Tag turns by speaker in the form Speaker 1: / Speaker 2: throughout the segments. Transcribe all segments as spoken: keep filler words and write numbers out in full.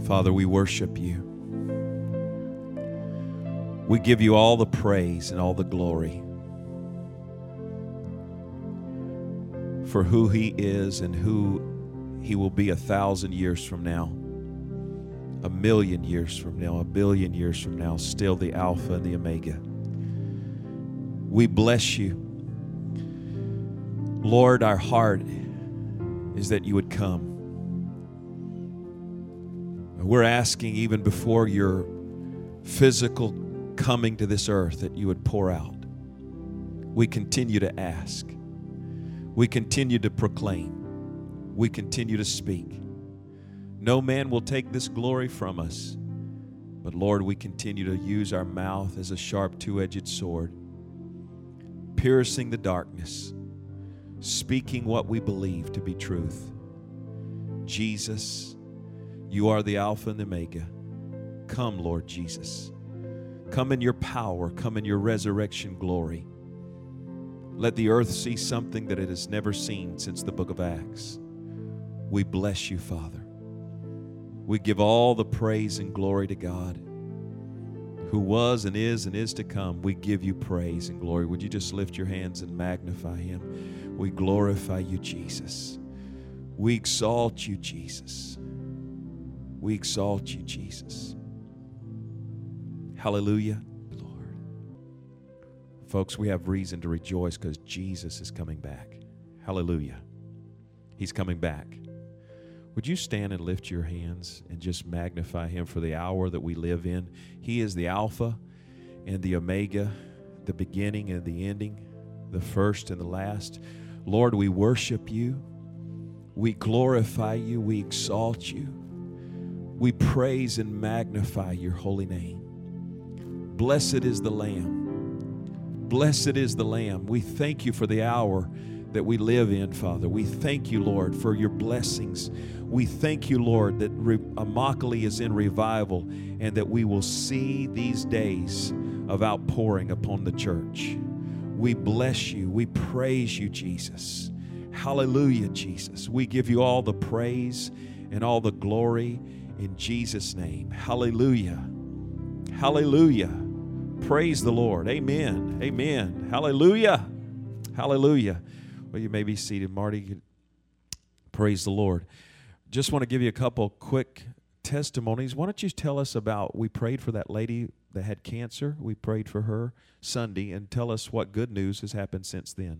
Speaker 1: Father, we worship you. We give you all the praise and all the glory for who he is and who he will be a thousand years from now, a million years from now, a billion years from now, still the Alpha and the Omega. We bless you. Lord, our heart is that you would come. We're asking even before your physical coming to this earth that you would pour out. We continue to ask. We continue to proclaim. We continue to speak. No man will take this glory from us. But Lord, we continue to use our mouth as a sharp two-edged sword, piercing the darkness, speaking what we believe to be truth. Jesus, you are the Alpha and the Omega. Come, Lord Jesus. Come in your power. Come in your resurrection glory. Let the earth see something that it has never seen since the book of Acts. We bless you, Father. We give all the praise and glory to God, who was and is and is to come. We give you praise and glory. Would you just lift your hands and magnify him? We glorify you, Jesus. We exalt you, Jesus. We exalt you, Jesus. Hallelujah, Lord. Folks, we have reason to rejoice because Jesus is coming back. Hallelujah. He's coming back. Would you stand and lift your hands and just magnify him for the hour that we live in? He is the Alpha and the Omega, the beginning and the ending, the first and the last. Lord, we worship you. We glorify you. We exalt you. We praise and magnify your holy name. Blessed is the Lamb. Blessed is the Lamb. We thank you for the hour that we live in, Father. We thank you, Lord, for your blessings. We thank you, Lord, that Re- Immokalee is in revival and that we will see these days of outpouring upon the church. We bless you. We praise you, Jesus. Hallelujah, Jesus. We give you all the praise and all the glory in Jesus' name. Hallelujah. Hallelujah. Praise the Lord. Amen. Amen. Hallelujah. Hallelujah. Well, you may be seated, Marty. Praise the Lord. Just want to give you a couple quick testimonies. Why don't you tell us about, we prayed for that lady that had cancer. We prayed for her Sunday, and tell us what good news has happened since then.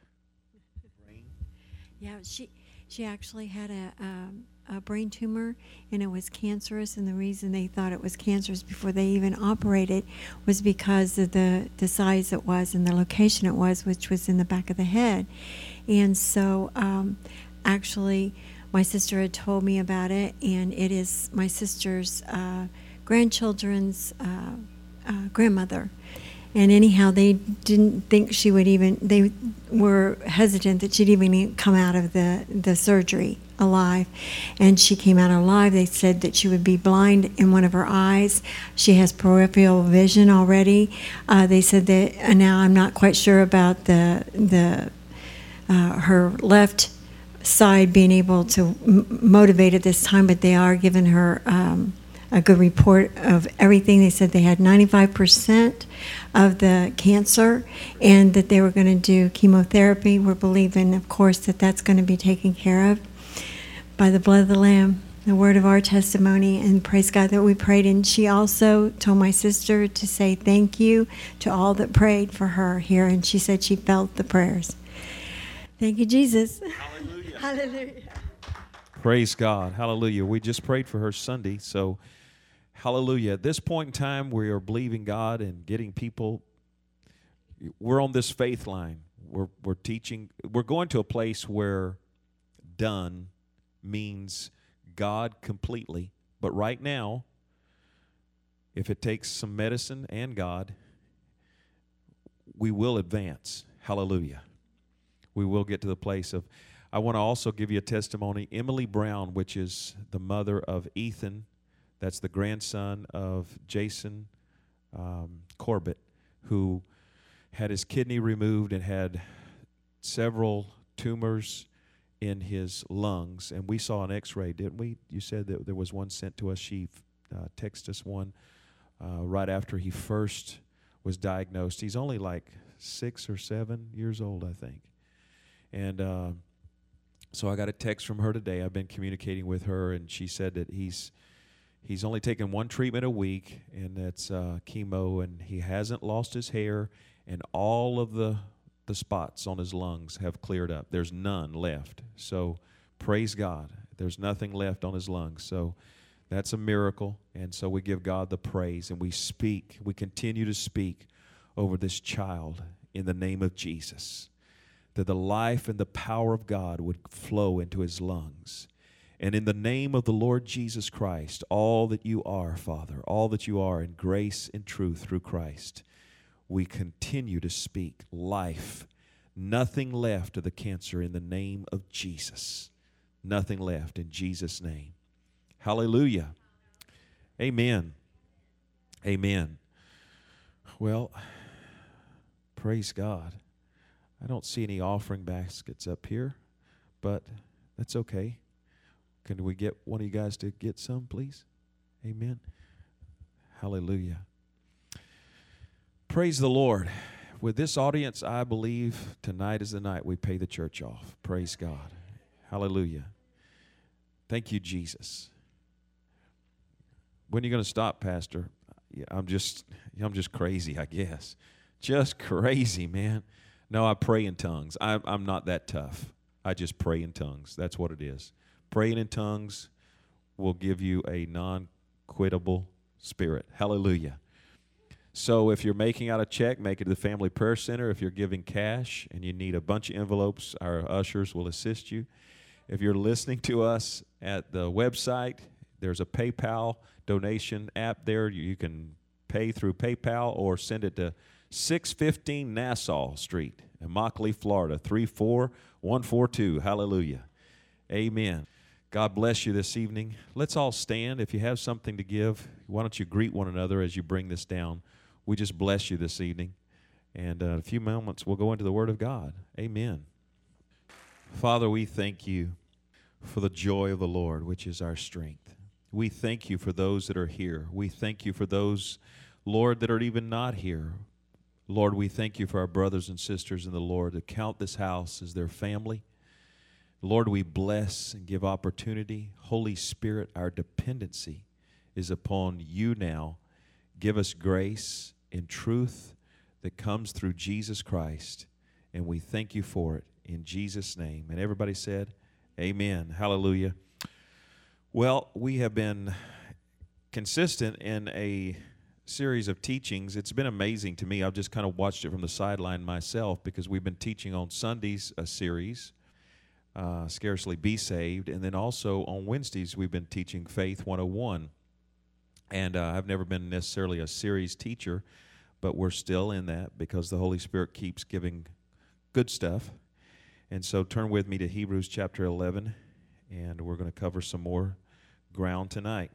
Speaker 2: Yeah, she she actually had a, um, a brain tumor, and it was cancerous, and the reason they thought it was cancerous before they even operated was because of the, the size it was and the location it was, which was in the back of the head. And so um, actually my sister had told me about it, and it is my sister's uh, grandchildren's uh, uh, grandmother. And anyhow, they didn't think she would even, they were hesitant that she'd even come out of the, the surgery alive. And she came out alive. They said that she would be blind in one of her eyes. She has peripheral vision already. Uh, they said that, and now I'm not quite sure about the, the uh, her left side being able to m- motivate at this time, but they are giving her um, a good report of everything. They said they had ninety-five percent of the cancer and that they were going to do chemotherapy. We're believing, of course, that that's going to be taken care of by the blood of the Lamb, the word of our testimony, and praise God that we prayed. And she also told my sister to say thank you to all that prayed for her here, and she said she felt the prayers. Thank you, Jesus.
Speaker 1: Hallelujah.
Speaker 2: Hallelujah.
Speaker 1: Praise God. Hallelujah. We just prayed for her Sunday, so hallelujah. At this point in time, we are believing God and getting people. We're on this faith line. We're we're teaching. We're going to a place where done means God completely. But right now, if it takes some medicine and God, we will advance. Hallelujah. We will get to the place of, I want to also give you a testimony. Emily Brown, which is the mother of Ethan, that's the grandson of Jason um, Corbett, who had his kidney removed and had several tumors in his lungs, and we saw an x-ray, didn't we? You said that there was one sent to us. She uh, texted us one uh, right after he first was diagnosed. He's only like six or seven years old, I think. And uh, so I got a text from her today. I've been communicating with her, and she said that he's he's only taking one treatment a week, and that's uh, chemo, and he hasn't lost his hair, and all of the the spots on his lungs have cleared up. There's none left. So praise God. There's nothing left on his lungs. So that's a miracle. And so we give God the praise, and we speak. We continue to speak over this child in the name of Jesus, that the life and the power of God would flow into his lungs. And in the name of the Lord Jesus Christ, all that you are, Father, all that you are in grace and truth through Christ, we continue to speak life. Nothing left of the cancer in the name of Jesus. Nothing left in Jesus' name. Hallelujah. Amen. Amen. Well, praise God. I don't see any offering baskets up here, but that's okay. Can we get one of you guys to get some, please? Amen. Hallelujah. Praise the Lord. With this audience, I believe tonight is the night we pay the church off. Praise God. Hallelujah. Thank you, Jesus. When are you going to stop, Pastor? Yeah, I'm just, I'm just crazy, I guess. Just crazy, man. No, I pray in tongues. I'm, I'm not that tough. I just pray in tongues. That's what it is. Praying in tongues will give you a non-quittable spirit. Hallelujah. So if you're making out a check, make it to the Family Prayer Center. If you're giving cash and you need a bunch of envelopes, our ushers will assist you. If you're listening to us at the website, there's a PayPal donation app there. You can pay through PayPal or send it to six fifteen Nassau Street in Immokalee, Florida, three four one four two. Hallelujah. Amen. God bless you this evening. Let's all stand. If you have something to give, why don't you greet one another as you bring this down. We just bless you this evening. And uh, in a few moments, we'll go into the Word of God. Amen. Father, we thank you for the joy of the Lord, which is our strength. We thank you for those that are here. We thank you for those, Lord, that are even not here. Lord, we thank you for our brothers and sisters in the Lord that count this house as their family. Lord, we bless and give opportunity. Holy Spirit, our dependency is upon you now. Give us grace and truth that comes through Jesus Christ, and we thank you for it in Jesus' name. And everybody said, amen. Hallelujah. Well, we have been consistent in a series of teachings. It's been amazing to me. I've just kind of watched it from the sideline myself because we've been teaching on Sundays a series, uh, Scarcely Be Saved, and then also on Wednesdays we've been teaching Faith one oh one. And uh, I've never been necessarily a series teacher, but we're still in that because the Holy Spirit keeps giving good stuff. And so turn with me to Hebrews chapter eleven, and we're going to cover some more ground tonight.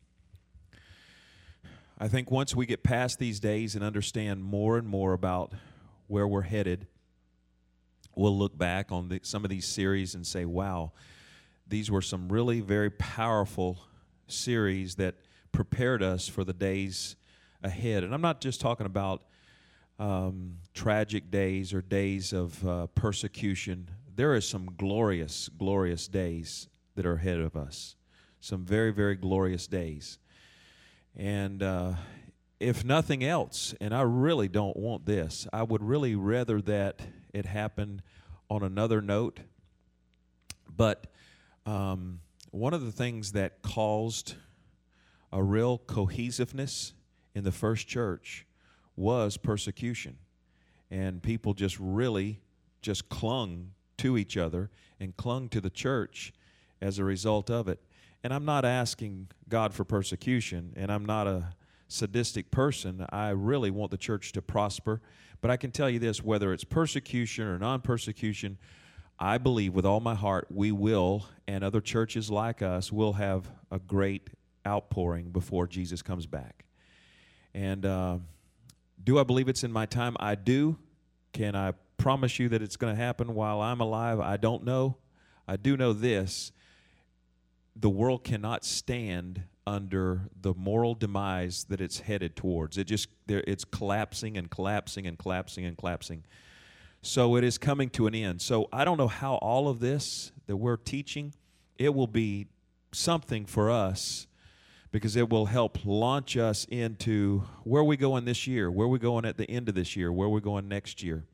Speaker 1: I think once we get past these days and understand more and more about where we're headed, we'll look back on the, some of these series and say, wow, these were some really very powerful series that prepared us for the days ahead. And I'm not just talking about um, tragic days or days of uh, persecution. There are some glorious, glorious days that are ahead of us. Some very, very glorious days. And uh, if nothing else, and I really don't want this, I would really rather that it happen on another note. But um, one of the things that caused a real cohesiveness in the first church was persecution. And people just really just clung to each other and clung to the church as a result of it. And I'm not asking God for persecution, and I'm not a sadistic person. I really want the church to prosper. But I can tell you this, whether it's persecution or non-persecution, I believe with all my heart we will, and other churches like us, will have a great outpouring before Jesus comes back. And uh, do I believe it's in my time? I do. Can I promise you that it's going to happen while I'm alive? I don't know. I do know this: the world cannot stand under the moral demise that it's headed towards. It just it's collapsing and collapsing and collapsing and collapsing. So it is coming to an end. So I don't know how all of this that we're teaching, it will be something for us, because it will help launch us into where are we going this year, where are we going at the end of this year, where are we going next year.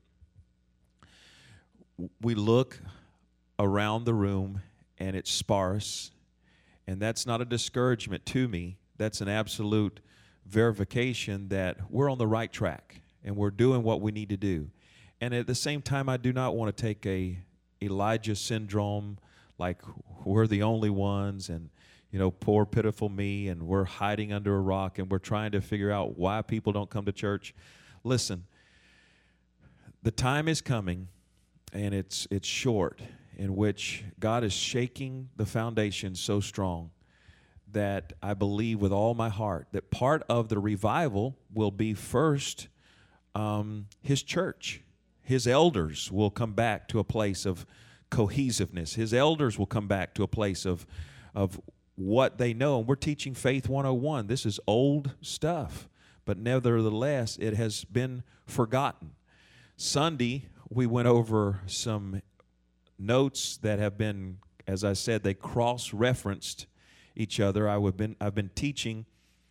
Speaker 1: We look around the room and it's sparse, and that's not a discouragement to me. That's an absolute verification that we're on the right track and we're doing what we need to do. And at the same time, I do not want to take a Elijah syndrome, like we're the only ones and, you know, poor, pitiful me, and we're hiding under a rock and we're trying to figure out why people don't come to church. Listen, the time is coming, and it's it's short, in which God is shaking the foundation so strong that I believe with all my heart that part of the revival will be first um, His church. His elders will come back to a place of cohesiveness. His elders will come back to a place of of what they know. And we're teaching Faith one oh one. This is old stuff, but nevertheless, it has been forgotten. Sunday, we went over some notes that have been, as I said, they cross-referenced each other. I would been, I've been teaching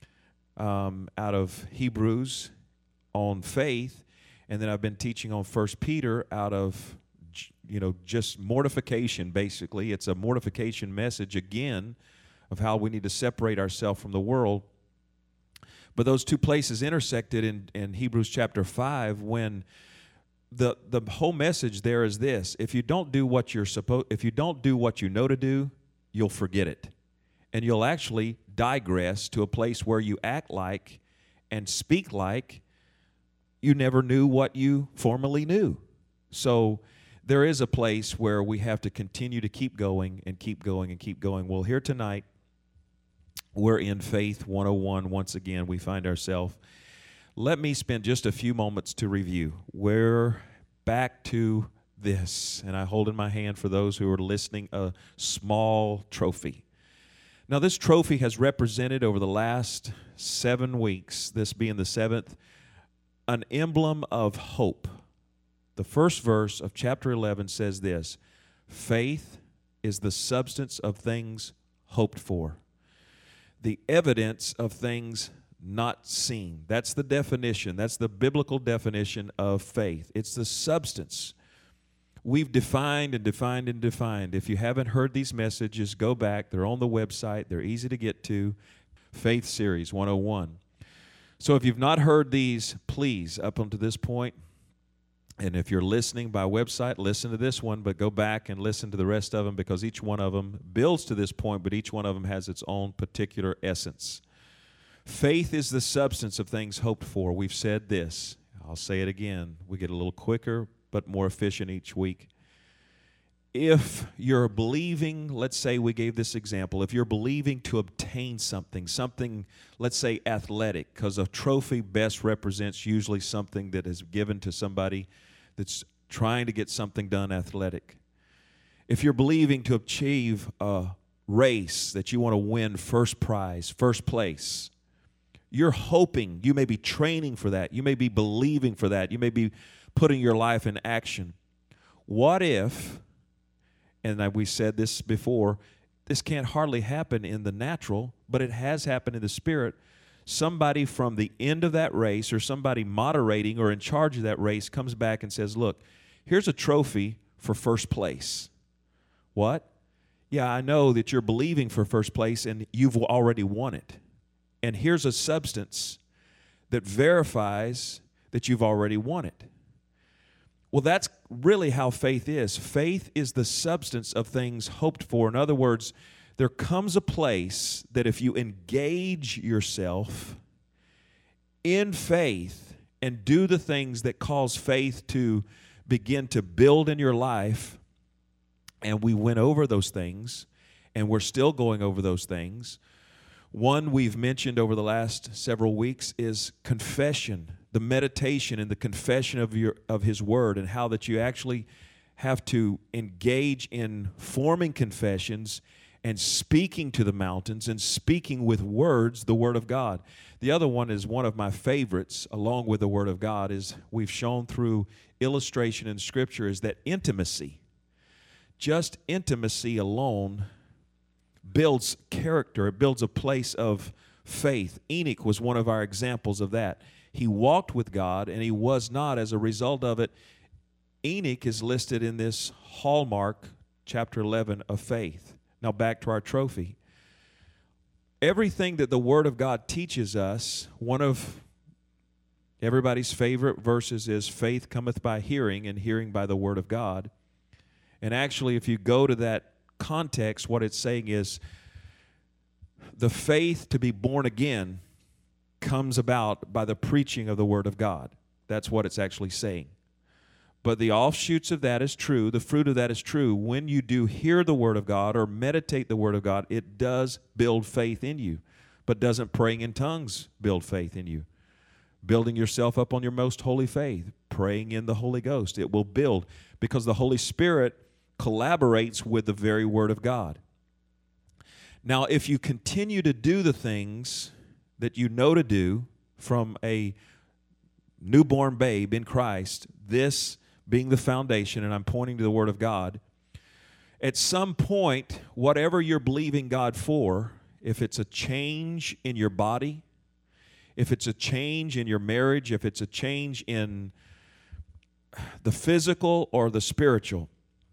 Speaker 1: um, out of Hebrews on faith, and then I've been teaching on First Peter out of, you know, just mortification, basically. It's a mortification message, again, of how we need to separate ourselves from the world. But those two places intersected in, in Hebrews chapter five, when the the whole message there is this: if you don't do what you're supposed, if you don't do what you know to do, you'll forget it. And you'll actually digress to a place where you act like and speak like you never knew what you formerly knew. So there is a place where we have to continue to keep going and keep going and keep going. Well, here tonight, we're in Faith one oh one. Once again, we find ourselves. Let me spend just a few moments to review. We're back to this, and I hold in my hand, for those who are listening, a small trophy. Now, this trophy has represented over the last seven weeks, this being the seventh, an emblem of hope. The first verse of chapter eleven says this: faith is the substance of things hoped for, the evidence of things not seen. That's the definition. That's the biblical definition of faith. It's the substance. We've defined and defined and defined. If you haven't heard these messages, go back. They're on the website. They're easy to get to. Faith Series one oh one. So if you've not heard these, please, up until this point, and if you're listening by website, listen to this one, but go back and listen to the rest of them, because each one of them builds to this point, but each one of them has its own particular essence. Faith is the substance of things hoped for. We've said this. I'll say it again. We get a little quicker, but more efficient each week. If you're believing, let's say we gave this example, if you're believing to obtain something, something, let's say athletic, because a trophy best represents usually something that is given to somebody that's trying to get something done athletic. If you're believing to achieve a race that you want to win first prize, first place, you're hoping, you may be training for that, you may be believing for that, you may be putting your life in action. What if, and we said this before, this can't hardly happen in the natural, but it has happened in the spirit. Somebody from the end of that race, or somebody moderating or in charge of that race, comes back and says, look, here's a trophy for first place. What? Yeah, I know that you're believing for first place and you've already won it. And here's a substance that verifies that you've already won it. Well, that's really how faith is. Faith is the substance of things hoped for. In other words, there comes a place that if you engage yourself in faith and do the things that cause faith to begin to build in your life, and we went over those things, and we're still going over those things. One we've mentioned over the last several weeks is confession, the meditation and the confession of your of His Word, and how that you actually have to engage in forming confessions and speaking to the mountains and speaking with words the Word of God. The other one is one of my favorites, along with the Word of God, is we've shown through illustration in Scripture, is that intimacy, just intimacy alone builds character. It builds a place of faith. Enoch was one of our examples of that. He walked with God, and he was not. As a result of it, Enoch is listed in this hallmark, chapter eleven, of faith. Now back to our trophy. Everything that the Word of God teaches us, one of everybody's favorite verses is, faith cometh by hearing, and hearing by the Word of God. And actually, if you go to that context, what it's saying is the faith to be born again comes about by the preaching of the Word of God. That's what it's actually saying. But the offshoots of that is true. The fruit of that is true. When you do hear the Word of God or meditate the Word of God, it does build faith in you. But doesn't praying in tongues build faith in you? Building yourself up on your most holy faith, praying in the Holy Ghost, it will build, because the Holy Spirit collaborates with the very Word of God. Now, if you continue to do the things that you know to do from a newborn babe in Christ, this being the foundation, and I'm pointing to the Word of God, at some point, whatever you're believing God for, if it's a change in your body, if it's a change in your marriage, if it's a change in the physical or the spiritual,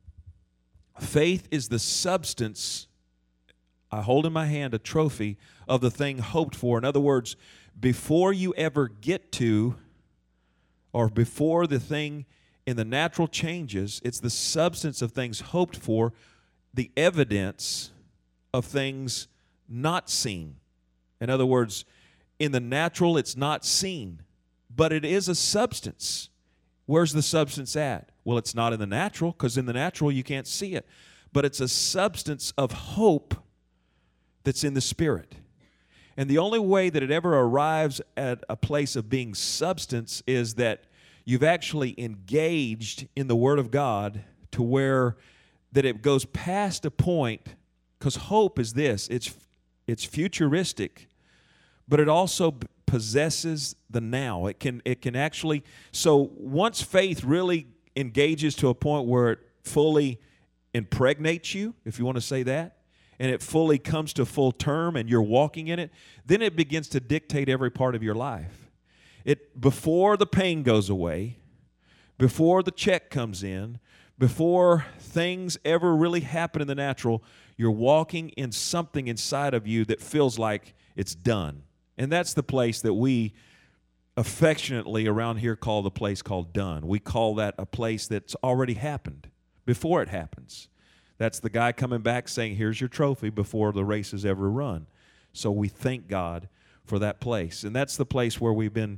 Speaker 1: faith is the substance. I hold in my hand a trophy of the thing hoped for. In other words, before you ever get to, or before the thing in the natural changes, it's the substance of things hoped for, the evidence of things not seen. In other words, in the natural, it's not seen, but it is a substance. Where's the substance at? Well, it's not in the natural, because in the natural you can't see it. But it's a substance of hope that's in the Spirit. And the only way that it ever arrives at a place of being substance is that you've actually engaged in the Word of God to where that it goes past a point, because hope is this, it's, it's futuristic, but it also possesses the now. It can, it can actually, so once faith really engages to a point where it fully impregnates you, if you want to say that, and it fully comes to full term and you're walking in it, then it begins to dictate every part of your life. It, before the pain goes away, before the check comes in, before things ever really happen in the natural, you're walking in something inside of you that feels like it's done. And that's the place that we affectionately around here call the place called done. We call that a place that's already happened before it happens. That's the guy coming back saying, here's your trophy, before the race is ever run. So we thank God for that place. And that's the place where we've been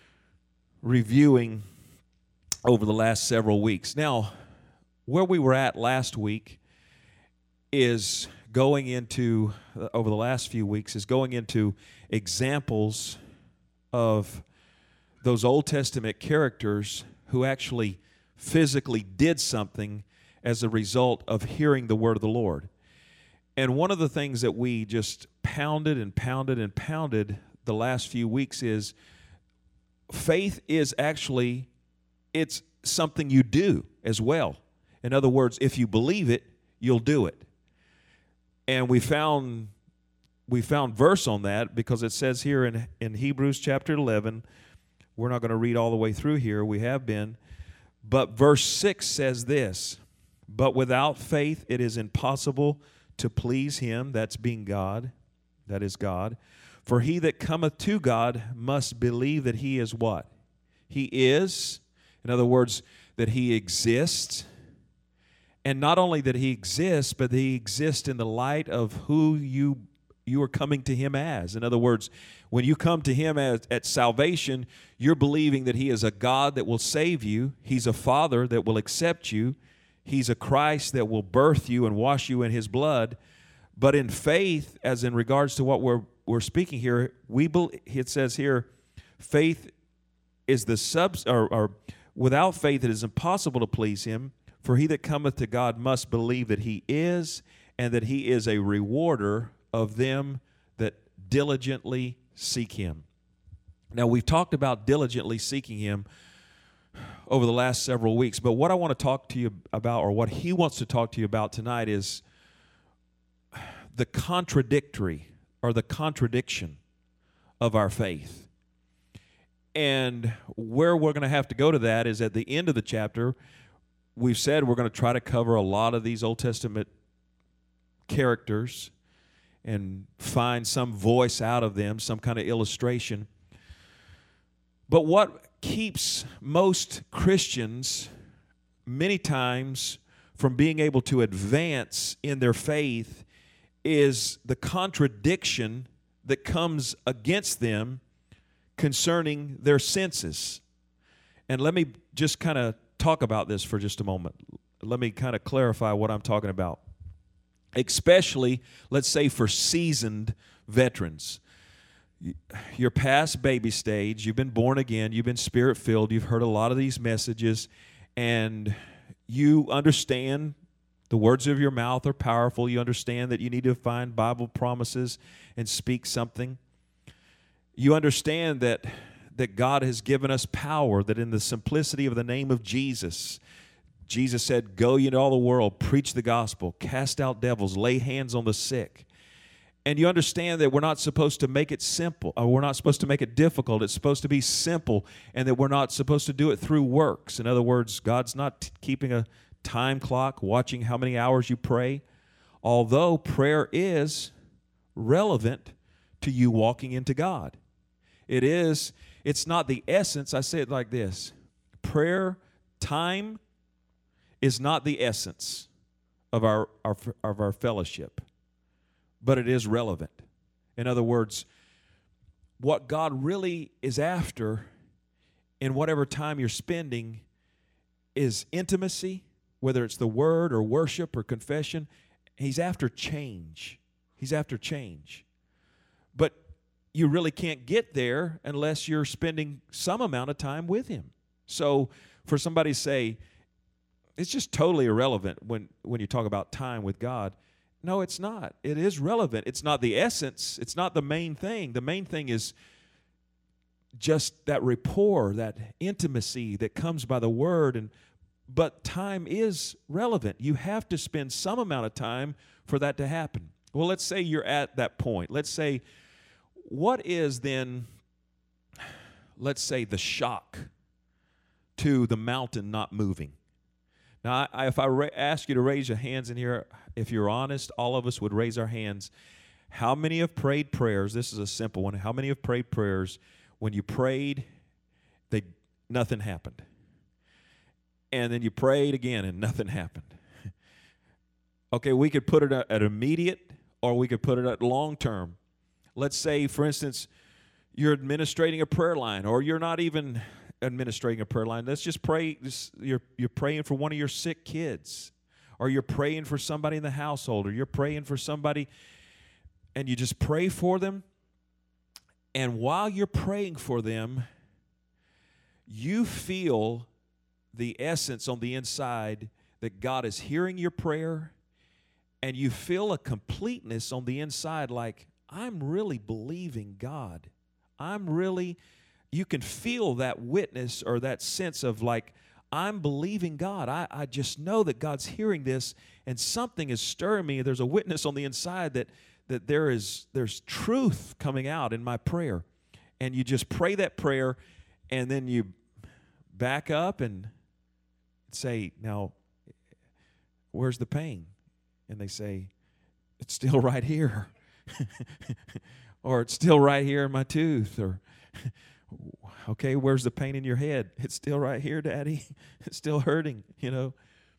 Speaker 1: reviewing over the last several weeks. Now, where we were at last week is going into, uh, over the last few weeks, is going into examples of those Old Testament characters who actually physically did something as a result of hearing the word of the Lord. And one of the things that we just pounded and pounded and pounded the last few weeks is faith is actually, it's something you do as well. In other words, if you believe it, you'll do it. And we found we found verse on that, because it says here in, in Hebrews chapter eleven, we're not going to read all the way through here, we have been, but verse six says this, but without faith it is impossible to please him, that's being God, that is God. For he that cometh to God must believe that he is what? He is, in other words, that he exists. And not only that he exists, but that he exists in the light of who you you are coming to him as. In other words, when you come to him as, at salvation, you're believing that he is a God that will save you. He's a Father that will accept you. He's a Christ that will birth you and wash you in his blood. But in faith, as in regards to what we're we're speaking here, we be, it says here, faith is the subs or, or without faith it is impossible to please him. For he that cometh to God must believe that he is, and that he is a rewarder of them that diligently seek him. Now, we've talked about diligently seeking him over the last several weeks, but what I want to talk to you about, or what he wants to talk to you about tonight, is the contradictory or the contradiction of our faith. And where we're going to have to go to that is at the end of the chapter. We've said we're going to try to cover a lot of these Old Testament characters and find some voice out of them, some kind of illustration. But what keeps most Christians many times from being able to advance in their faith is the contradiction that comes against them concerning their senses. And let me just kind of talk about this for just a moment. Let me kind of clarify what I'm talking about. Especially, let's say, for seasoned veterans. You're past baby stage, you've been born again, you've been spirit-filled, you've heard a lot of these messages, and you understand the words of your mouth are powerful. You understand that you need to find Bible promises and speak something. You understand that, that God has given us power, that in the simplicity of the name of Jesus, Jesus said, go ye into all the world, preach the gospel, cast out devils, lay hands on the sick. And you understand that we're not supposed to make it simple, or we're not supposed to make it difficult. It's supposed to be simple, and that we're not supposed to do it through works. In other words, God's not t- keeping a time clock, watching how many hours you pray, although prayer is relevant to you walking into God. It is, it's not the essence. I say it like this. Prayer time is not the essence of our, our of our fellowship, but it is relevant. In other words, what God really is after in whatever time you're spending is intimacy, whether it's the word or worship or confession. He's after change. He's after change. But you really can't get there unless you're spending some amount of time with him. So for somebody to say, it's just totally irrelevant when, when you talk about time with God. No, it's not. It is relevant. It's not the essence. It's not the main thing. The main thing is just that rapport, that intimacy that comes by the word. And but time is relevant. You have to spend some amount of time for that to happen. Well, let's say you're at that point. Let's say, what is then, let's say, the shock to the mountain not moving? Now, I, if I ra- ask you to raise your hands in here, if you're honest, all of us would raise our hands. How many have prayed prayers? This is a simple one. How many have prayed prayers when you prayed, they nothing happened? And then you prayed again and nothing happened. Okay, we could put it at, at immediate, or we could put it at long term. Let's say, for instance, you're administrating a prayer line, or you're not even administrating a prayer line. Let's just pray. Just, you're, you're praying for one of your sick kids, or you're praying for somebody in the household, or you're praying for somebody, and you just pray for them. And while you're praying for them, you feel the essence on the inside that God is hearing your prayer, and you feel a completeness on the inside, like, I'm really believing God. I'm really, you can feel that witness or that sense of like, I'm believing God. I, I just know that God's hearing this, and something is stirring me. There's a witness on the inside that that there is there's truth coming out in my prayer. And you just pray that prayer, and then you back up and say, now, where's the pain? And they say, it's still right here. Or it's still right here in my tooth. Or, okay, where's the pain in your head? It's still right here, Daddy. It's still hurting, you know.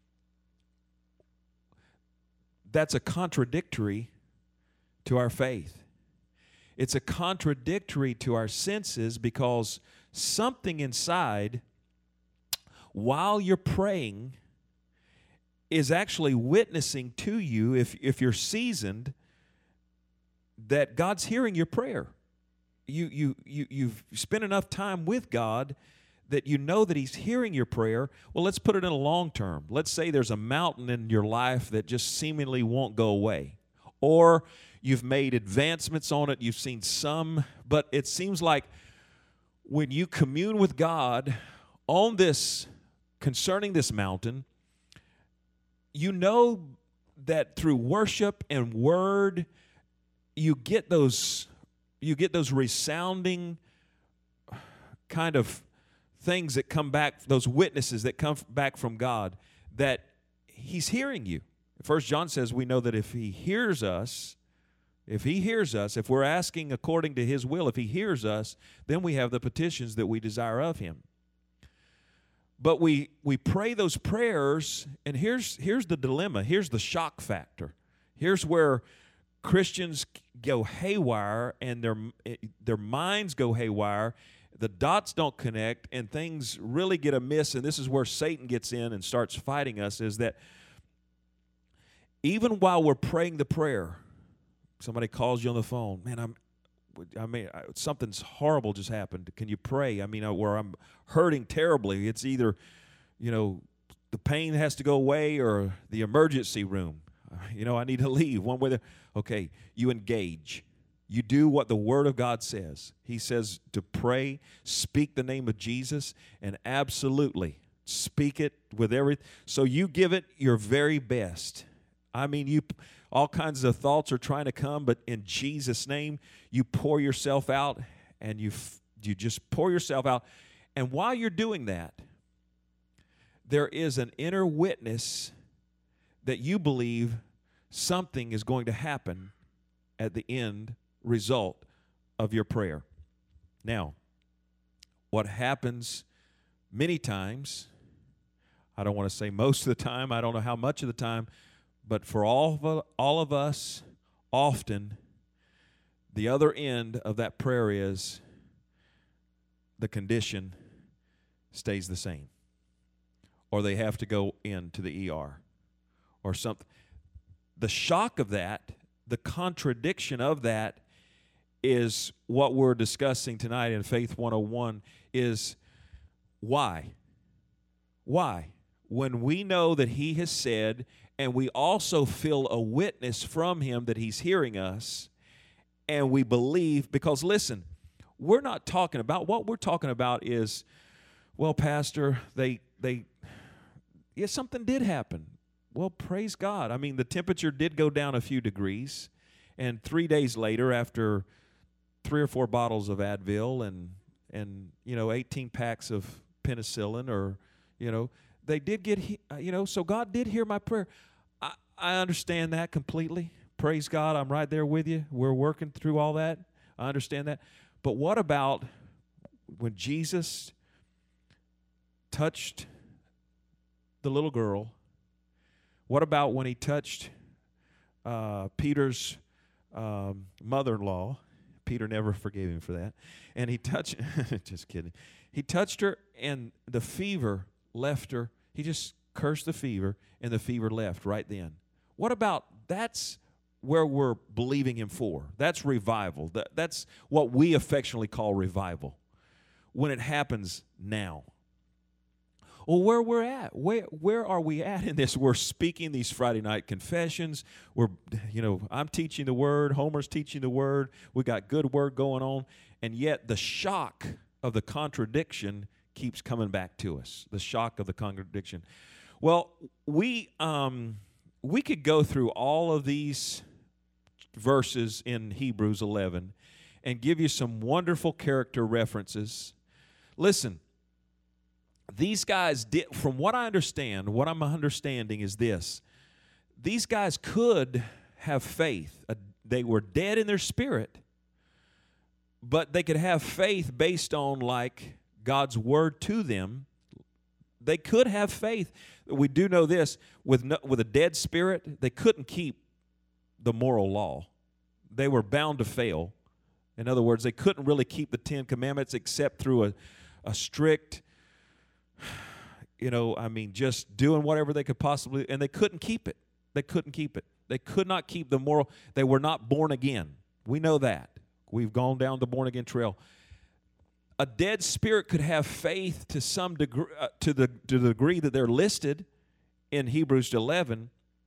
Speaker 1: That's a contradictory to our faith. It's a contradictory to our senses, because something inside, while you're praying, is actually witnessing to you, if, if you're seasoned, that God's hearing your prayer. You, you, you, you've spent enough time with God that you know that he's hearing your prayer, well, let's put it in a long term. Let's say there's a mountain in your life that just seemingly won't go away. Or you've made advancements on it, you've seen some, but it seems like when you commune with God on this, concerning this mountain, you know that through worship and word, you get those, you get those resounding kind of things that come back, those witnesses that come back from God, that he's hearing you. First John says we know that if he hears us, if he hears us, if we're asking according to his will, if he hears us, then we have the petitions that we desire of him. But we we pray those prayers, and here's here's the dilemma, here's the shock factor. Here's where Christians go haywire and their their minds go haywire. The dots don't connect and things really get amiss, and this is where Satan gets in and starts fighting us, is that even while we're praying the prayer, somebody calls you on the phone, man, I'm, I mean, something's horrible just happened. Can you pray? I mean, where I'm hurting terribly. It's either, you know, the pain has to go away or the emergency room. You know, I need to leave. One way, the, okay, you engage. You do what the Word of God says. He says to pray, speak the name of Jesus, and absolutely speak it with every. So you give it your very best. I mean, you all kinds of thoughts are trying to come, but in Jesus' name, you pour yourself out, and you you just pour yourself out. And while you're doing that, there is an inner witness that you believe something is going to happen at the end result of your prayer. Now, what happens many times, I don't want to say most of the time, I don't know how much of the time, but for all of, all of us, often, the other end of that prayer is the condition stays the same. Or they have to go into the E R or something. The shock of that, the contradiction of that, is what we're discussing tonight in Faith one oh one is why? Why? When we know that he has said, and we also feel a witness from him that he's hearing us, and we believe, because listen, we're not talking about, what we're talking about is, well, Pastor, they, they, yeah, something did happen. Well, praise God. I mean, the temperature did go down a few degrees, and three days later, after three or four bottles of Advil and, and you know, eighteen packs of penicillin, or, you know, they did get, you know, so God did hear my prayer. I, I understand that completely. Praise God, I'm right there with you. We're working through all that. I understand that. But what about when Jesus touched the little girl? What about when he touched uh, Peter's um, mother-in-law? Peter never forgave him for that. And he touched, just kidding. He touched her, and the fever left her. He just cursed the fever, and the fever left right then. What about, that's where we're believing him for. That's revival. That, that's what we affectionately call revival. When it happens now. Well, where we're at, where where are we at in this? We're speaking these Friday night confessions. We're, you know, I'm teaching the Word. Homer's teaching the Word. We got good Word going on, and yet the shock of the contradiction keeps coming back to us. The shock of the contradiction. Well, we um we could go through all of these verses in Hebrews eleven and give you some wonderful character references. Listen. These guys did, from what I understand, what I'm understanding is this. These guys could have faith. Uh, they were dead in their spirit, but they could have faith based on, like, God's word to them. They could have faith. We do know this. With, no, with a dead spirit, they couldn't keep the moral law. They were bound to fail. In other words, they couldn't really keep the Ten Commandments except through a, a strict, you know, I mean, just doing whatever they could possibly, and they couldn't keep it. They couldn't keep it. They could not keep the moral. They were not born again. We know that. We've gone down the born again trail. a dead spirit could have faith to some degree, uh, to the to the degree that they're listed in Hebrews eleven,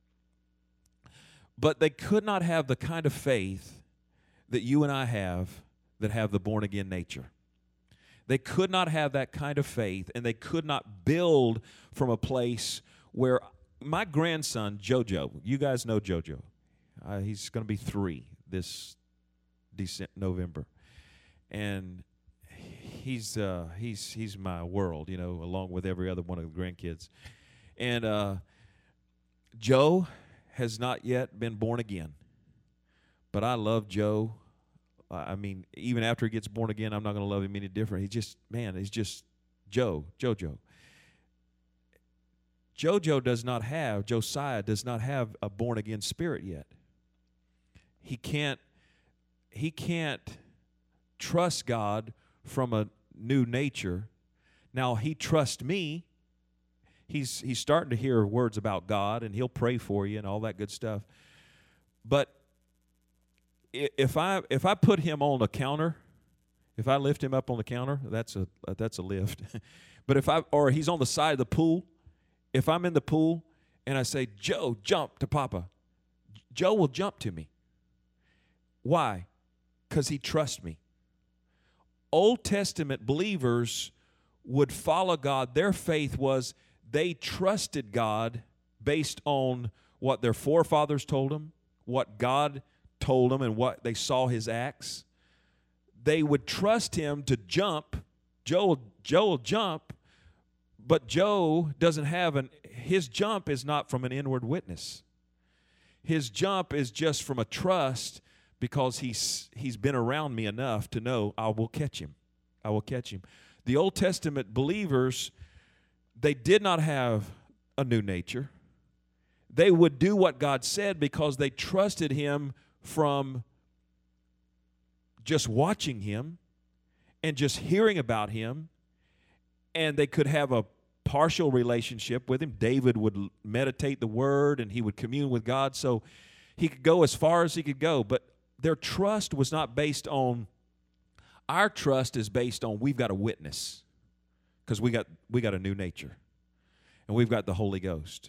Speaker 1: but they could not have the kind of faith that you and I have that have the born-again nature. They could not have that kind of faith, and they could not build from a place where my grandson, JoJo, you guys know JoJo. Uh, he's going to be three this December, November. And he's uh, he's he's my world, you know, along with every other one of the grandkids. And uh, Joe has not yet been born again. But I love Joe. I mean, even after he gets born again, I'm not going to love him any different. He's just, man, he's just Joe, JoJo. JoJo does not have, Josiah does not have a born-again spirit yet. He can't, he can't trust God from a new nature. Now, he trusts me. He's, he's starting to hear words about God, and he'll pray for you and all that good stuff. But If I if I put him on a counter, if I lift him up on the counter, that's a that's a lift. But if I or he's on the side of the pool, if I'm in the pool and I say, Joe, jump to Papa, Joe will jump to me. Why? Because he trusts me. Old Testament believers would follow God. Their faith was they trusted God based on what their forefathers told them, what God told them, and what they saw his acts. They would trust him to jump. Joe, Joe will jump, but Joe doesn't have an, his jump is not from an inward witness. His jump is just from a trust because he's he's been around me enough to know I will catch him. I will catch him. The Old Testament believers, they did not have a new nature. They would do what God said because they trusted him from just watching him and just hearing about him, and they could have a partial relationship with him. David would meditate the word and he would commune with God, so he could go as far as he could go, but their trust was not based on, our trust is based on we've got a witness because we got we got a new nature and we've got the Holy Ghost.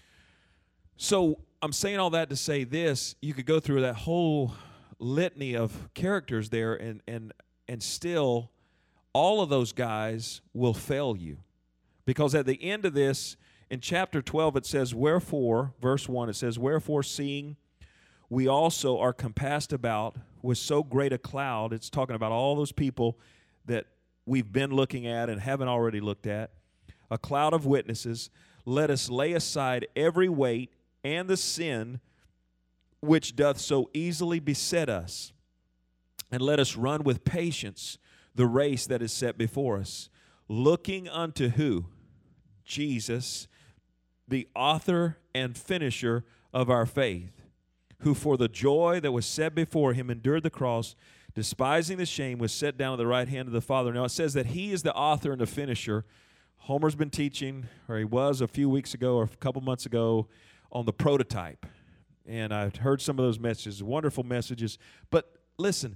Speaker 1: So I'm saying all that to say this, you could go through that whole litany of characters there and and and still all of those guys will fail you. Because at the end of this, in chapter twelve, it says, wherefore, verse one, it says, wherefore seeing we also are compassed about with so great a cloud, it's talking about all those people that we've been looking at and haven't already looked at, a cloud of witnesses, let us lay aside every weight and the sin which doth so easily beset us, and let us run with patience the race that is set before us, looking unto who? Jesus, the author and finisher of our faith, who for the joy that was set before him endured the cross, despising the shame, was set down at the right hand of the Father. Now it says that he is the author and the finisher. Homer's been teaching, or he was a few weeks ago or a couple months ago, on the prototype. And I've heard some of those messages, wonderful messages. But listen,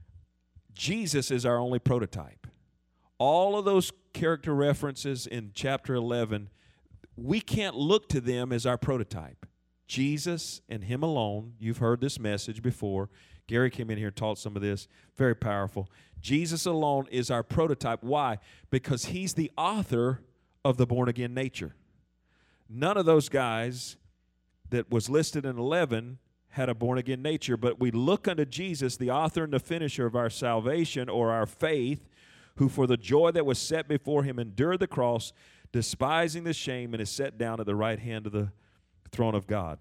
Speaker 1: Jesus is our only prototype. All of those character references in chapter eleven, we can't look to them as our prototype. Jesus and him alone, you've heard this message before. Gary came in here and taught some of this. Very powerful. Jesus alone is our prototype. Why? Because he's the author of the born-again nature. None of those guys that was listed in eleven had a born-again nature, but we look unto Jesus, the author and the finisher of our salvation or our faith, who for the joy that was set before him endured the cross, despising the shame, and is set down at the right hand of the throne of God.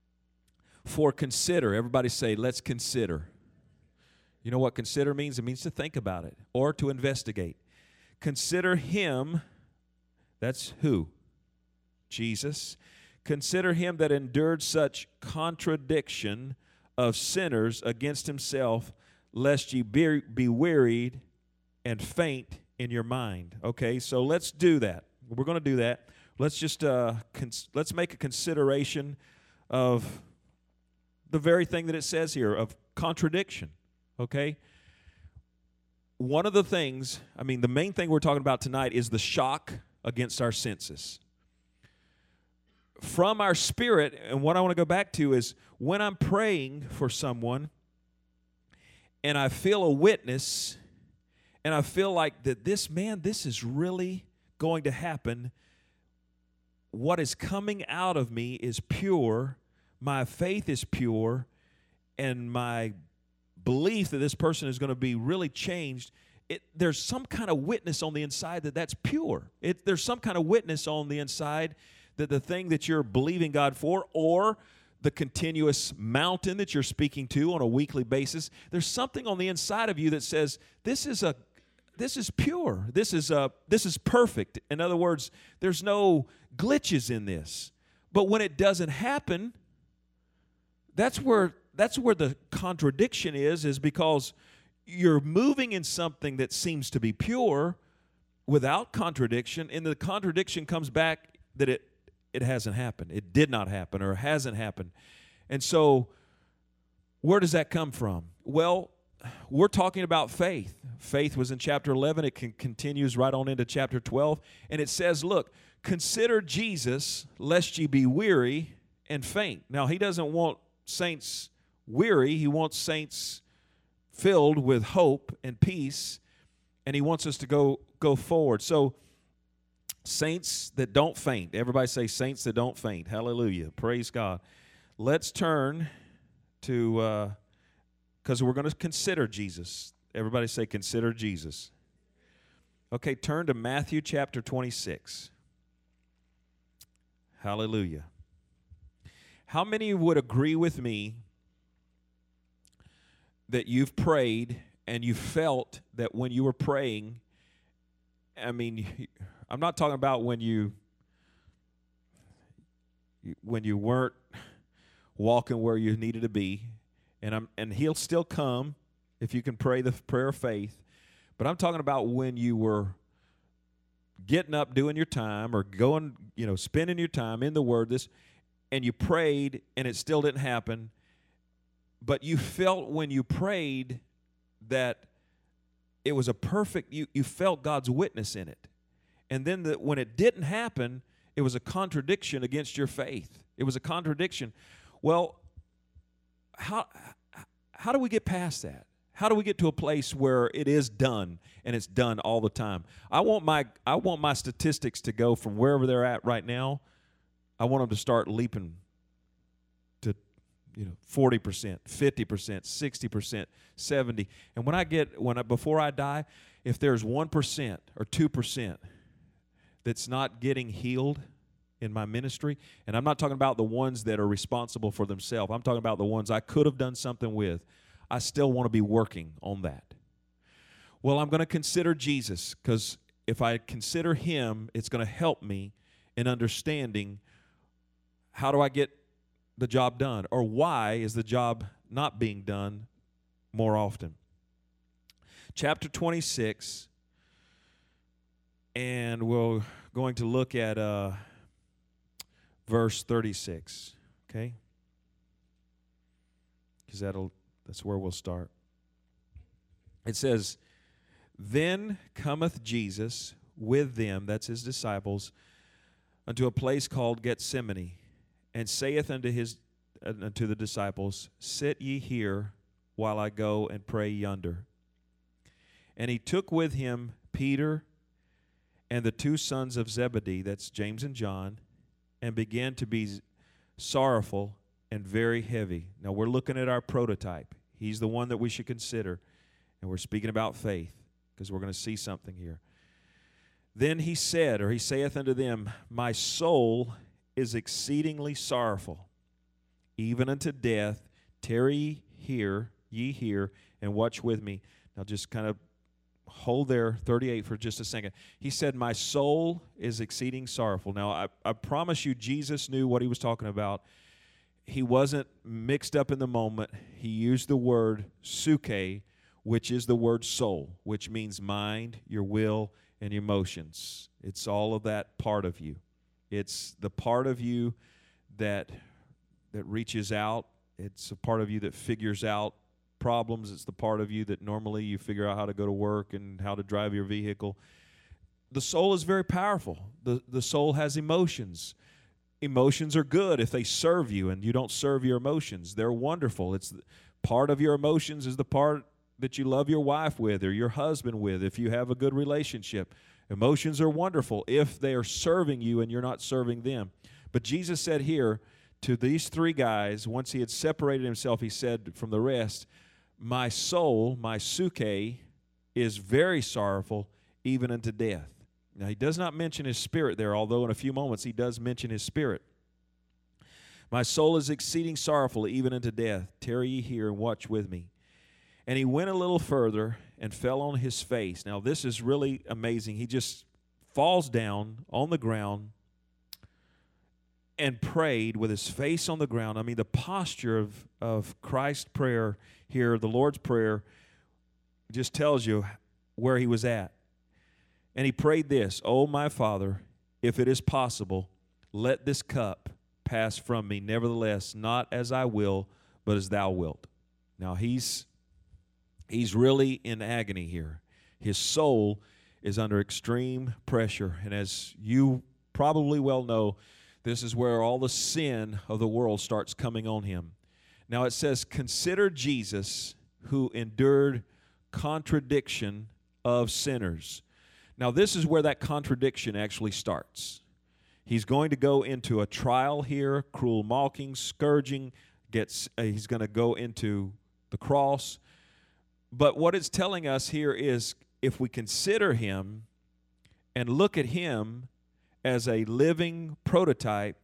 Speaker 1: For consider, everybody say, let's consider. You know what consider means? It means to think about it or to investigate. Consider him, that's who? Jesus. Consider him that endured such contradiction of sinners against himself, lest ye be, be wearied and faint in your mind. Okay, so let's do that. We're going to do that. Let's just uh, cons- let's make a consideration of the very thing that it says here, of contradiction. Okay? one of the things, I mean, the main thing we're talking about tonight is the shock against our senses. From our spirit, and what I want to go back to is when I'm praying for someone and I feel a witness and I feel like that this, man, this is really going to happen. What is coming out of me is pure. My faith is pure. And my belief that this person is going to be really changed. It, there's some kind of witness on the inside that that's pure. It, there's some kind of witness on the inside that the thing that you're believing God for, or the continuous mountain that you're speaking to on a weekly basis, there's something on the inside of you that says, this is a this is pure. This is a this is perfect. In other words, there's no glitches in this. But when it doesn't happen, that's where that's where the contradiction is, is because you're moving in something that seems to be pure without contradiction, and the contradiction comes back that it it hasn't happened. It did not happen or hasn't happened. And so where does that come from? Well, we're talking about faith. Faith was in chapter eleven. It can, continues right on into chapter twelve. And it says, look, consider Jesus, lest ye be weary and faint. Now, he doesn't want saints weary. He wants saints filled with hope and peace. And he wants us to go, go forward. So, saints that don't faint. Everybody say saints that don't faint. Hallelujah. Praise God. Let's turn to, because uh, we're going to consider Jesus. Everybody say consider Jesus. Okay, turn to Matthew chapter twenty-six. Hallelujah. How many would agree with me that you've prayed and you felt that when you were praying, I mean, I'm not talking about when you when you weren't walking where you needed to be, and I'm and he'll still come if you can pray the prayer of faith. But I'm talking about when you were getting up, doing your time, or going, you know, spending your time in the Word, this, and you prayed, and it still didn't happen. But you felt when you prayed that it was a perfect. You you felt God's witness in it. And then the, when it didn't happen, it was a contradiction against your faith. It was a contradiction. Well, how how do we get past that? How do we get to a place where it is done and it's done all the time? I want my I want my statistics to go from wherever they're at right now. I want them to start leaping to, you know, forty percent, fifty percent, sixty percent, seventy. And when I get when I, before I die, if there's one percent or two percent that's not getting healed in my ministry, and I'm not talking about the ones that are responsible for themselves. I'm talking about the ones I could have done something with. I still want to be working on that. Well, I'm going to consider Jesus, because if I consider him, it's going to help me in understanding how do I get the job done, or why is the job not being done more often. Chapter twenty-six. And we're going to look at uh, verse thirty-six, okay? Because that'll that's where we'll start. It says, "Then cometh Jesus with them," that's his disciples, "unto a place called Gethsemane, and saith unto his uh, unto the disciples, Sit ye here while I go and pray yonder. And he took with him Peter and the two sons of Zebedee," that's James and John, "and began to be sorrowful and very heavy." Now, we're looking at our prototype. He's the one that we should consider. And we're speaking about faith, because we're going to see something here. "Then he said," or he saith unto them, "My soul is exceedingly sorrowful, even unto death. Tarry here, ye here, and watch with me." Now, just kind of hold there, thirty-eight, for just a second. He said, "My soul is exceeding sorrowful." Now, I, I promise you, Jesus knew what he was talking about. He wasn't mixed up in the moment. He used the word suke, which is the word soul, which means mind, your will, and your emotions. It's all of that part of you. It's the part of you that that reaches out. It's a part of you that figures out problems. It's the part of you that normally you figure out how to go to work and how to drive your vehicle. The soul is very powerful. The, the soul has emotions. Emotions are good if they serve you and you don't serve your emotions. They're wonderful. It's part of your emotions is the part that you love your wife with or your husband with if you have a good relationship. Emotions are wonderful if they are serving you and you're not serving them. But Jesus said here to these three guys, once he had separated himself, he said from the rest, my soul, my suke, is very sorrowful, even unto death. Now, he does not mention his spirit there, although in a few moments he does mention his spirit. My soul is exceeding sorrowful, even unto death. Tarry ye here and watch with me. And he went a little further and fell on his face. Now, this is really amazing. He just falls down on the ground and prayed with his face on the ground. I mean, the posture of, of Christ's prayer here, the Lord's Prayer, just tells you where he was at. And he prayed this, "O my Father, if it is possible, let this cup pass from me. Nevertheless, not as I will, but as thou wilt." Now, he's he's really in agony here. His soul is under extreme pressure. And as you probably well know, this is where all the sin of the world starts coming on him. Now, it says, "Consider Jesus, who endured contradiction of sinners." Now, this is where that contradiction actually starts. He's going to go into a trial here, cruel mocking, scourging. Gets, uh, he's going to go into the cross. But what it's telling us here is if we consider him and look at him as a living prototype,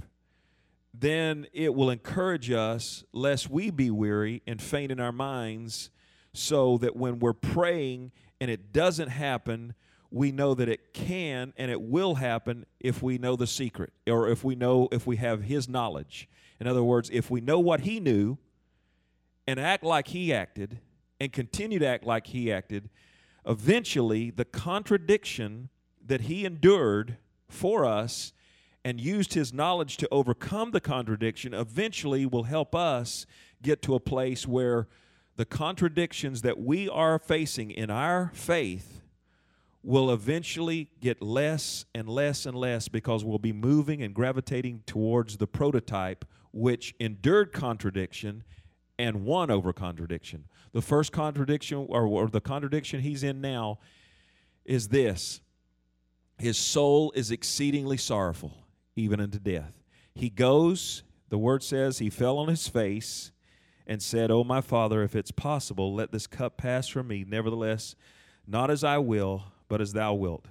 Speaker 1: then it will encourage us lest we be weary and faint in our minds, so that when we're praying and it doesn't happen, we know that it can and it will happen if we know the secret, or if we know, if we have his knowledge. In other words, if we know what he knew and act like he acted and continue to act like he acted, eventually the contradiction that he endured for us and used his knowledge to overcome the contradiction eventually will help us get to a place where the contradictions that we are facing in our faith will eventually get less and less and less, because we'll be moving and gravitating towards the prototype which endured contradiction and won over contradiction. The first contradiction, or, or the contradiction he's in now, is this: his soul is exceedingly sorrowful, even unto death. He goes, the word says, he fell on his face and said, "O my Father, if it's possible, let this cup pass from me. Nevertheless, not as I will, but as thou wilt."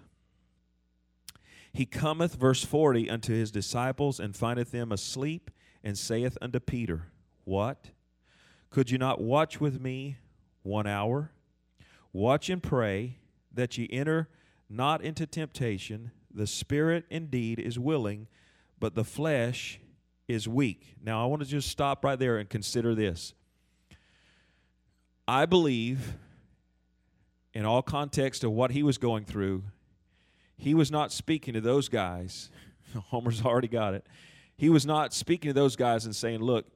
Speaker 1: He cometh, verse forty, unto his disciples, and findeth them asleep, and saith unto Peter, "What? Could you not watch with me one hour? Watch and pray, that ye enter not into temptation. The spirit indeed is willing, but the flesh is weak." Now, I want to just stop right there and consider this. I believe, in all context of what he was going through, he was not speaking to those guys. Homer's already got it. He was not speaking to those guys and saying, "Look,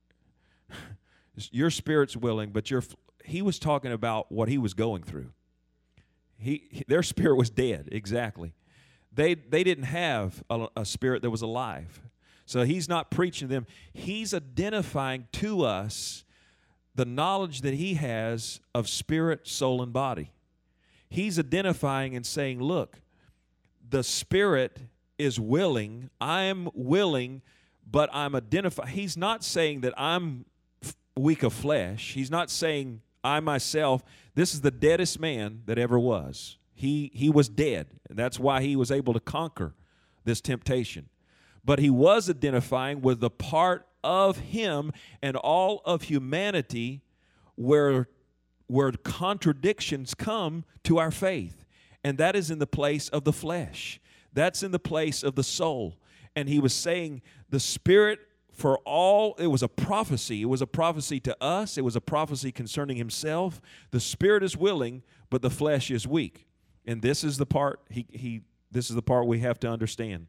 Speaker 1: your spirit's willing, but your," he was talking about what he was going through. He, their spirit was dead, exactly. They, they didn't have a, a spirit that was alive. So he's not preaching to them. He's identifying to us the knowledge that he has of spirit, soul, and body. He's identifying and saying, look, the spirit is willing. I'm willing, but I'm identifying. He's not saying that I'm weak of flesh. He's not saying I myself, this is the deadest man that ever was. He, he was dead, and that's why he was able to conquer this temptation. But he was identifying with the part of him and all of humanity where, where contradictions come to our faith. And that is in the place of the flesh. That's in the place of the soul. And he was saying the spirit for all, it was a prophecy. It was a prophecy to us. It was a prophecy concerning himself. The spirit is willing, but the flesh is weak. And this is the part he, he this is the part we have to understand.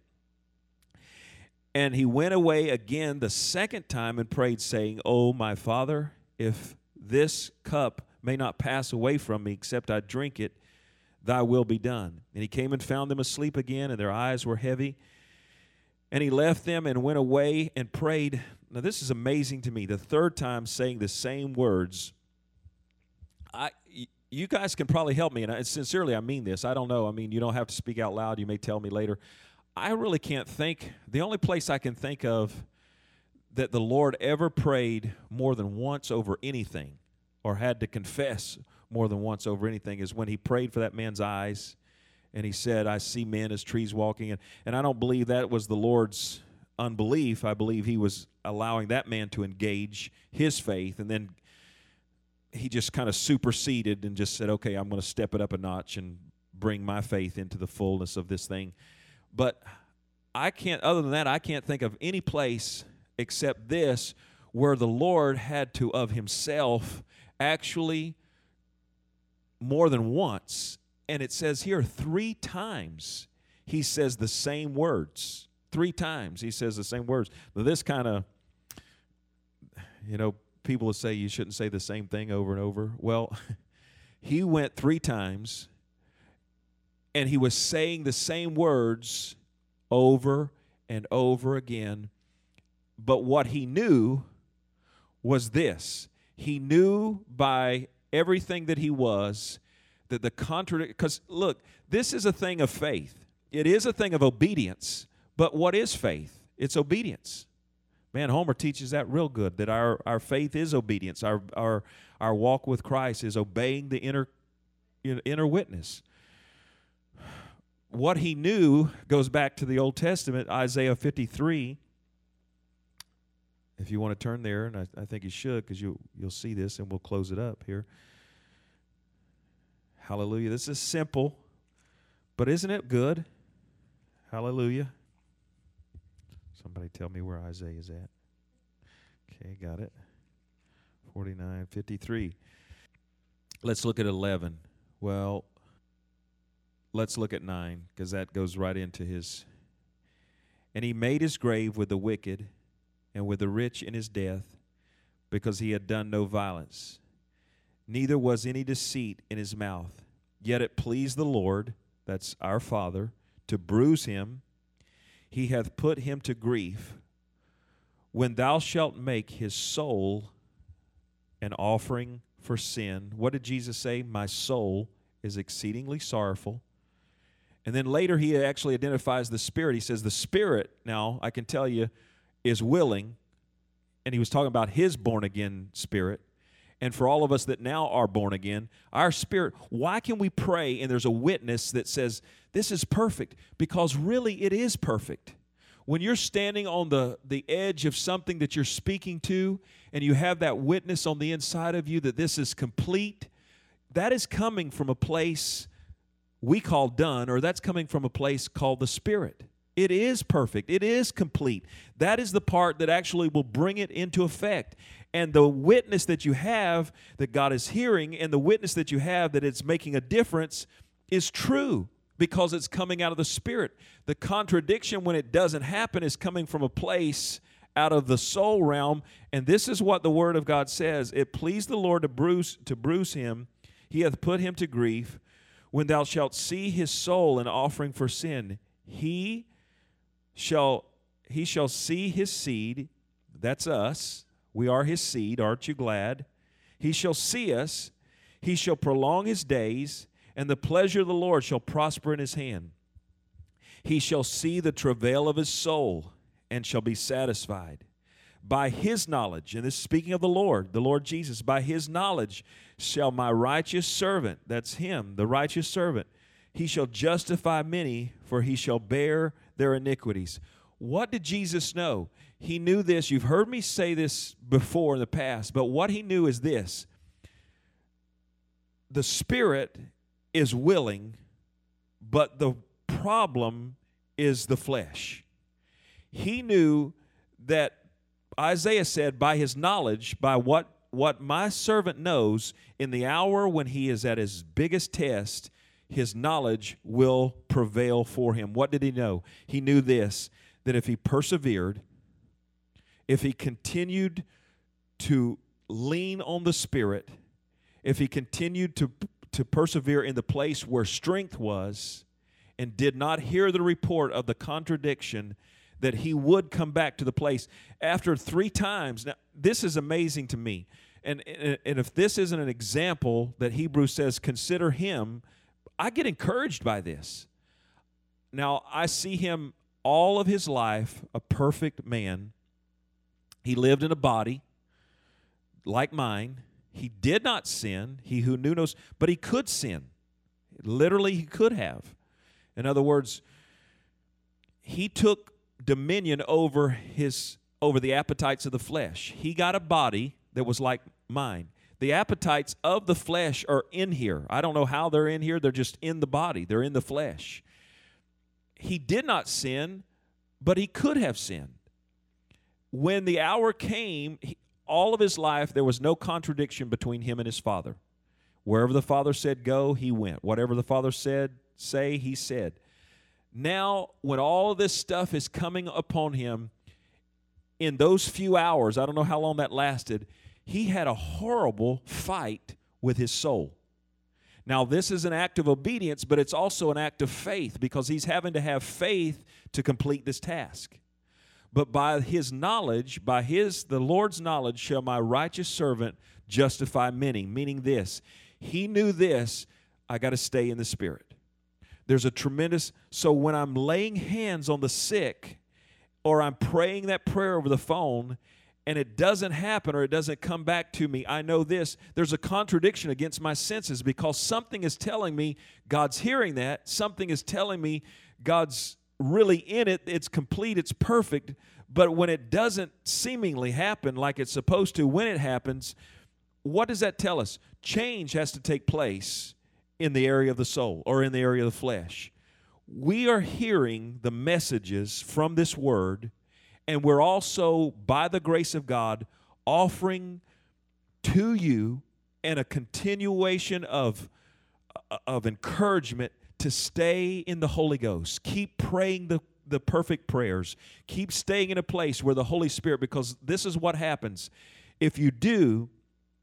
Speaker 1: And he went away again the second time and prayed, saying, "O my Father, if this cup may not pass away from me except I drink it, thy will be done. And he came and found them asleep again, and their eyes were heavy. And he left them and went away and prayed. Now this is amazing to me. The third time saying the same words. I, you guys can probably help me, and I, sincerely I mean this. I don't know. I mean, you don't have to speak out loud. You may tell me later. I really can't think. The only place I can think of that the Lord ever prayed more than once over anything or had to confess more than once over anything is when he prayed for that man's eyes, and he said, I see men as trees walking. And, and I don't believe that was the Lord's unbelief. I believe he was allowing that man to engage his faith, and then he just kind of superseded and just said, okay, I'm going to step it up a notch and bring my faith into the fullness of this thing. But I can't, other than that, I can't think of any place except this where the Lord had to, of himself, actually more than once, and it says here three times he says the same words. Three times he says the same words. Now this kind of, you know, people will say you shouldn't say the same thing over and over. Well, he went three times, and he was saying the same words over and over again. But what he knew was this. He knew by everything that he was that the contradiction, because look, this is a thing of faith. It is a thing of obedience. But what is faith? It's obedience. Man, Homer teaches that real good, that our, our faith is obedience. Our, our, our walk with Christ is obeying the inner, inner witness. What he knew goes back to the Old Testament, Isaiah fifty-three. If you want to turn there, and I, I think you should, because you, you'll see this, and we'll close it up here. Hallelujah. This is simple, but isn't it good? Hallelujah. Somebody tell me where Isaiah is at. Okay, got it. forty-nine, fifty-three. Let's look at eleven. Well, let's look at nine, because that goes right into his. And he made his grave with the wicked and with the rich in his death, because he had done no violence. Neither was any deceit in his mouth. Yet it pleased the Lord, that's our Father, to bruise him. He hath put him to grief. When thou shalt make his soul an offering for sin. What did Jesus say? My soul is exceedingly sorrowful. And then later he actually identifies the Spirit. He says the Spirit, now I can tell you, is willing. And he was talking about his born-again spirit. And for all of us that now are born again, our spirit, why can we pray and there's a witness that says, this is perfect? Because really it is perfect. When you're standing on the, the edge of something that you're speaking to, and you have that witness on the inside of you that this is complete, that is coming from a place we call done, or that's coming from a place called the Spirit. It is perfect. It is complete. That is the part that actually will bring it into effect. And the witness that you have that God is hearing, and the witness that you have that it's making a difference, is true because it's coming out of the Spirit. The contradiction when it doesn't happen is coming from a place out of the soul realm. And this is what the Word of God says. It pleased the Lord to bruise, to bruise him. He hath put him to grief. When thou shalt see his soul an offering for sin, he shall he shall see his seed. That's us. We are his seed. Aren't you glad? He shall see us. He shall prolong his days, and the pleasure of the Lord shall prosper in his hand. He shall see the travail of his soul, and shall be satisfied. By his knowledge, and this is speaking of the Lord, the Lord Jesus, by his knowledge shall my righteous servant, that's him, the righteous servant, he shall justify many, for he shall bear their iniquities. What did Jesus know? He knew this. You've heard me say this before in the past, but what he knew is this. The Spirit is willing, but the problem is the flesh. He knew that Isaiah said, by his knowledge, by what, what my servant knows, in the hour when he is at his biggest test, his knowledge will prevail for him. What did he know? He knew this, that if he persevered, if he continued to lean on the Spirit, if he continued to, to persevere in the place where strength was and did not hear the report of the contradiction, that he would come back to the place after three times. Now, this is amazing to me. And, and, and if this isn't an example that Hebrews says, consider him, I get encouraged by this. Now, I see him all of his life, a perfect man. He lived in a body like mine. He did not sin, he who knew knows, but he could sin. Literally, he could have. In other words, he took dominion over his over the appetites of the flesh. He got a body that was like mine. The appetites of the flesh are in here. I don't know how they're in here. They're just in the body. They're in the flesh. He did not sin, but he could have sinned. When the hour came, he, all of his life, there was no contradiction between him and his Father. Wherever the Father said go, he went. Whatever the Father said say, he said. Now, when all this stuff is coming upon him, in those few hours, I don't know how long that lasted, he had a horrible fight with his soul. Now, this is an act of obedience, but it's also an act of faith, because he's having to have faith to complete this task. But by his knowledge, by his, the Lord's knowledge, shall my righteous servant justify many, meaning this. He knew this, I got to stay in the Spirit. There's a tremendous, so when I'm laying hands on the sick, or I'm praying that prayer over the phone, and it doesn't happen or it doesn't come back to me, I know this, there's a contradiction against my senses, because something is telling me God's hearing that, something is telling me God's really in it, it's complete, it's perfect, but when it doesn't seemingly happen like it's supposed to, when it happens, what does that tell us? Change has to take place in the area of the soul or in the area of the flesh. We are hearing the messages from this word, and we're also, by the grace of God, offering to you and a continuation of, of encouragement to stay in the Holy Ghost. Keep praying the, the perfect prayers. Keep staying in a place where the Holy Spirit, because this is what happens. If you do,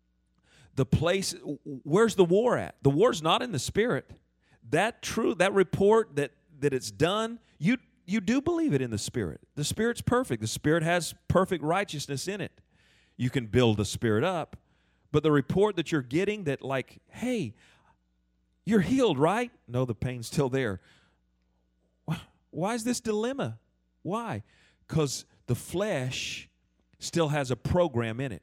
Speaker 1: the place, where's the war at? The war's not in the Spirit. That true, that report that, that it's done, you you do believe it in the Spirit. The Spirit's perfect. The Spirit has perfect righteousness in it. You can build the Spirit up, but the report that you're getting that like, hey, you're healed, right? No, the pain's still there. Why is this dilemma? Why? Because the flesh still has a program in it.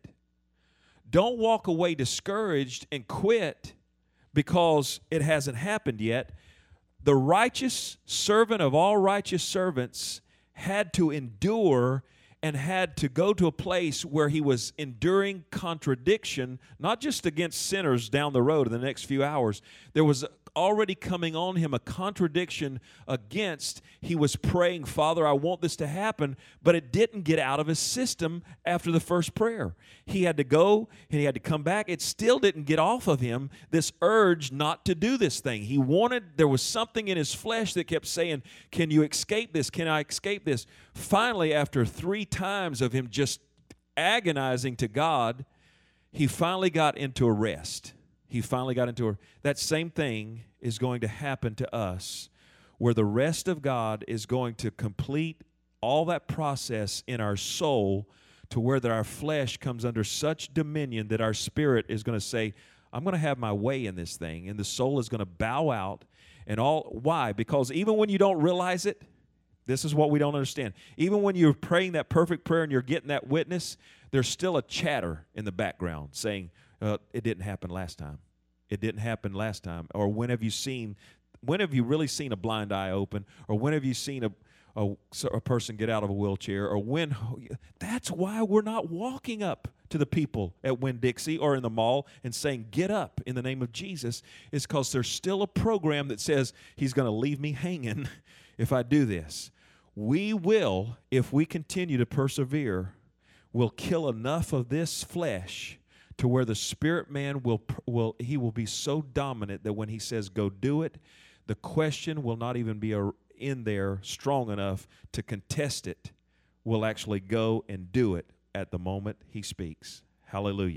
Speaker 1: Don't walk away discouraged and quit because it hasn't happened yet. The righteous servant of all righteous servants had to endure and had to go to a place where he was enduring contradiction, not just against sinners down the road in the next few hours. There was already coming on him a contradiction against, he was praying, Father, I want this to happen, but it didn't get out of his system after the first prayer. He had to go and he had to come back. It still didn't get off of him, this urge not to do this thing. He wanted, there was something in his flesh that kept saying, can you escape this? Can I escape this? Finally, after three times of him just agonizing to God, he finally got into a rest. He finally got into a, that same thing is going to happen to us, where the rest of God is going to complete all that process in our soul to where that our flesh comes under such dominion that our spirit is going to say, I'm going to have my way in this thing, and the soul is going to bow out. And all, why? Because even when you don't realize it, this is what we don't understand. Even when you're praying that perfect prayer and you're getting that witness, there's still a chatter in the background saying, uh, it didn't happen last time. It didn't happen last time. Or when have you seen, when have you really seen a blind eye open? Or when have you seen a, a, a person get out of a wheelchair? Or when, that's why we're not walking up to the people at Winn-Dixie or in the mall and saying, get up in the name of Jesus, is because there's still a program that says he's going to leave me hanging if I do this. We will, if we continue to persevere, will kill enough of this flesh to where the spirit man will, will he will be so dominant that when he says go do it, the question will not even be a, in there strong enough to contest it. We'll actually go and do it at the moment he speaks. Hallelujah.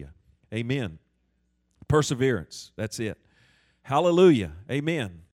Speaker 1: Amen. Perseverance. That's it. Hallelujah. Amen.